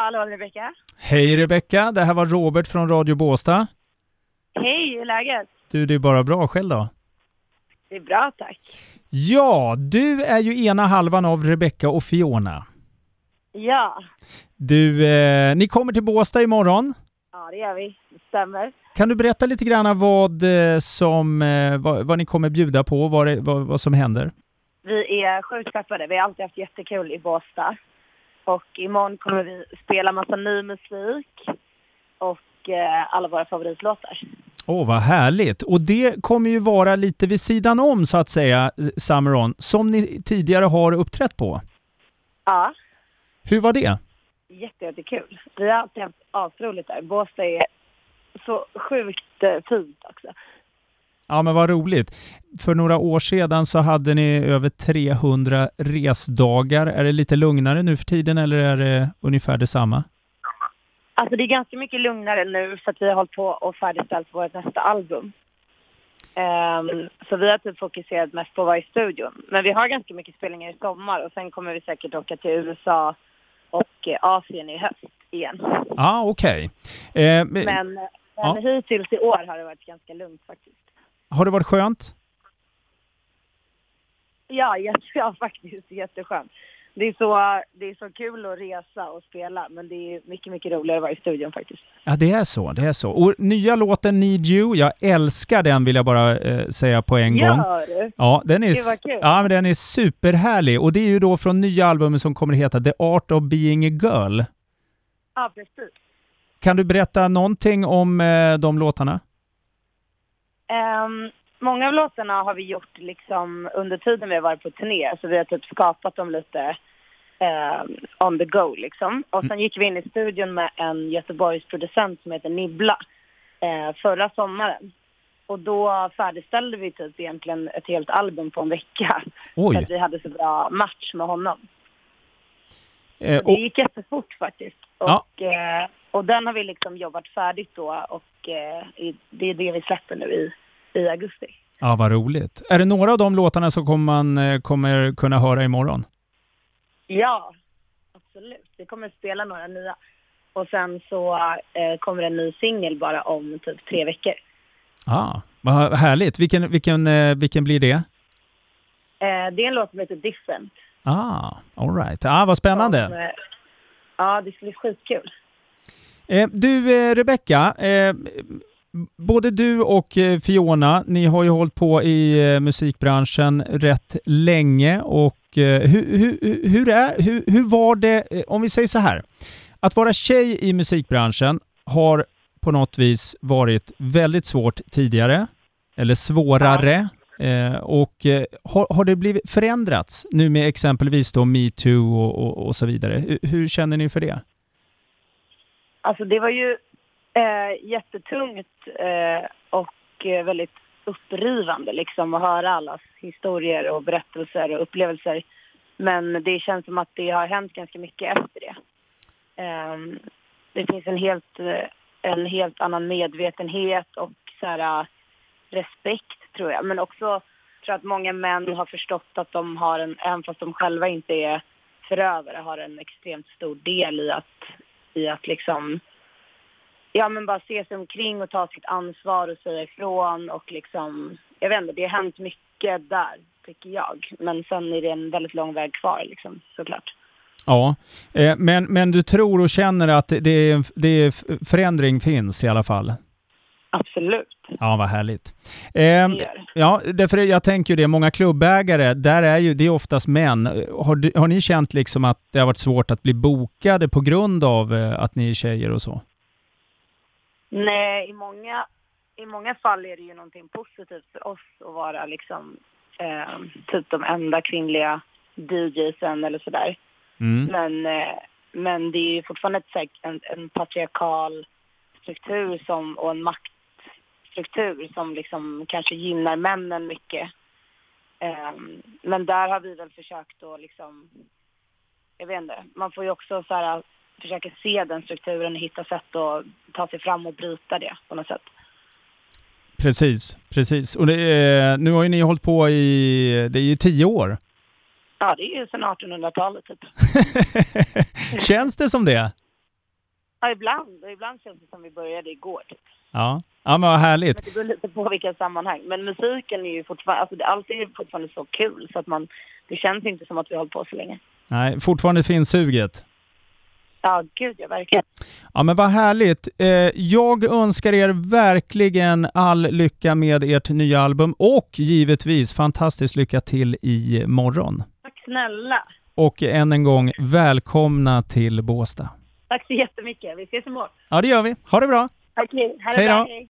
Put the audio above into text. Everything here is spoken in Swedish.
Hallå Rebecka. Hej Rebecka, det här var Robert från Radio Båstad. Hej, hur är läget? Du, det är bara bra själv då? Det är bra, tack. Ja, du är ju ena halvan av Rebecka och Fiona. Ja. Du, ni kommer till Båstad imorgon. Ja, det gör vi. Det stämmer. Kan du berätta lite grann vad ni kommer bjuda på, vad som händer? Vi är sjukt peppade. Vi har alltid haft jättekul i Båstad. Och imorgon kommer vi spela massa ny musik och alla våra favoritlåtar. Vad härligt. Och det kommer ju vara lite vid sidan om så att säga, Summer On, som ni tidigare har uppträtt på. Ja. Hur var det? Jättekul. Vi har alltid haft asroligt där. Båstad är så sjukt fint också. Ja, men vad roligt. För några år sedan så hade ni över 300 resdagar. Är det lite lugnare nu för tiden eller är det ungefär detsamma? Alltså det är ganska mycket lugnare nu för att vi har hållit på och färdigställt vårt nästa album. Så vi har typ fokuserat mest på att vara i studion. Men vi har ganska mycket spelningar i sommar och sen kommer vi säkert åka till USA och Asien i höst igen. Okej. Men hittills i år har det varit ganska lugnt faktiskt. Har det varit skönt? Ja, faktiskt jätteskönt. Det är så kul att resa och spela, men det är mycket, mycket roligare att vara i studion faktiskt. Ja, det är så. Och nya låten Need You, jag älskar den vill jag bara säga på en gång. Ja, den är superhärlig. Och det är ju då från nya albumet som kommer att heta The Art of Being a Girl. Ja, precis. Kan du berätta någonting om de låtarna? Många av låtarna har vi gjort liksom under tiden vi har varit på turné. Så vi har typ skapat dem lite on the go liksom. Och sen gick vi in i studion med en Göteborgs producent som heter Nibbla förra sommaren. Och då färdigställde vi typ egentligen ett helt album på en vecka. Oj. Så att vi hade så bra match med honom. Det gick jättefort faktiskt. Och den har vi liksom jobbat färdigt då. Och det är det vi släpper nu i augusti. Ja, vad roligt. Är det några av de låtarna som man kommer kunna höra imorgon? Ja, absolut. Vi kommer spela några nya. Och sen så kommer en ny singel bara om typ 3 veckor. Vad härligt. Vilken blir det? Det är en låt som heter Different. All right. Vad spännande. Det ska bli skitkul. Du, Rebecka, både du och Fiona, ni har ju hållit på i musikbranschen rätt länge och hur var det, om vi säger så här, att vara tjej i musikbranschen har på något vis varit väldigt svårt tidigare, eller svårare, och har det blivit förändrats nu med exempelvis då MeToo och så vidare? Hur känner ni för det? Alltså det var ju jättetungt och väldigt upprivande liksom att höra allas historier och berättelser och upplevelser. Men det känns som att det har hänt ganska mycket efter det. Det finns en helt annan medvetenhet och så här, respekt tror jag. Men också tror jag att många män har förstått att de har även fast de själva inte är förövare, har en extremt stor del i att liksom men bara se sig omkring och ta sitt ansvar och säga ifrån och liksom, jag vet inte, det har hänt mycket där tycker jag. Men sen är det en väldigt lång väg kvar liksom, såklart. Ja, men du tror och känner att det förändring finns i alla fall? Absolut. Ja, vad härligt. Ja, därför jag tänker ju det, många klubbägare, där är det är oftast män. Har ni känt liksom att det har varit svårt att bli bokade på grund av att ni är tjejer och så? Nej, i många fall är det ju någonting positivt för oss att vara liksom typ de enda kvinnliga DJsen eller sådär. Men det är ju fortfarande en patriarkal struktur och en maktstruktur som liksom kanske gynnar männen mycket. Men där har vi väl försökt att liksom, jag vet inte, man får ju också så här försöka se den strukturen och hitta sätt att ta sig fram och bryta det på något sätt. Precis. Och nu har ju ni hållit på det är ju 10 år. Ja, det är ju sedan 1800-talet typ. Känns det som det? Ja, ibland. Och ibland känns det som vi började igår. Typ. Ja, men vad härligt. Men det beror lite på vilka sammanhang. Men musiken är ju fortfarande, alltså allt är fortfarande så kul så att det känns inte som att vi har hållit på så länge. Nej, fortfarande finns suget. Ja, gud, ja, verkligen. Ja, men vad härligt. Jag önskar er verkligen all lycka med ert nya album och givetvis fantastiskt lycka till i morgon. Tack snälla. Och än en gång, välkomna till Båstad. Tack så jättemycket. Vi ses imorgon. Ja, det gör vi. Ha det bra. Okej, hej då. Hej.